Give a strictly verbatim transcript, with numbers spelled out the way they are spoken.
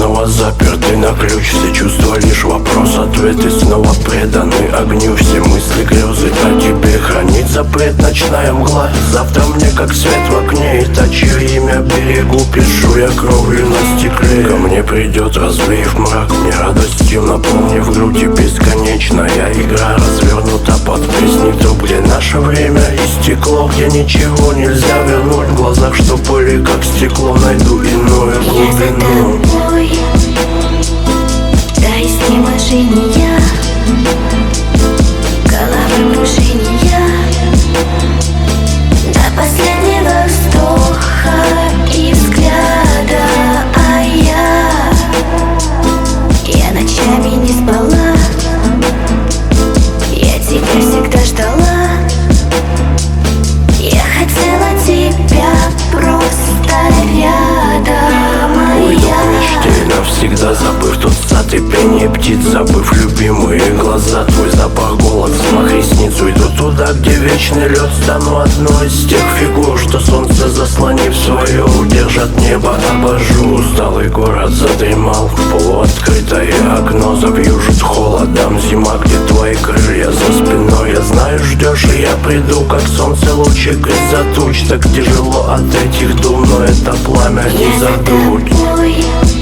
снова заперты на ключ. Все чувства лишь вопрос, ответы снова преданы огню. Все мысли, грезы о тебе хранит запрет ночная мгла. Завтра мне как свет в окне, и та, чье имя берегу, пишу я кровью на стекле. Ко мне придет, развеяв мрак, мне радостью наполнив грудь, и бесконечная игра развернута под песни труб, где наше время истекло, где ничего нельзя вернуть. В глазах, что были как стекло, найду иную глубину. Я за тобой, до изнеможения, головокружения, до последнего вздоха и взгляда. А я, я ночами не спала, я тебя всегда ждала. Я хотела тебя просто рядом. Уйду к мечте, навсегда забыв тот сад и пение птиц, забыв любимые глаза, твой запах, голод, взмах ресниц. Уйду туда, где вечный лед, стану одной из тех фигур, что солнце, заслонив свое, удержат небо. Обожжу усталый город, задремал полуоткрытое окно, завьюжит холодом зима, где твои крылья за спиной. Я знаю, ждешь, и я приду, как солнце лучик из-за туч. Так тяжело от этих дум, но это пламя не задуть. Я за тобой,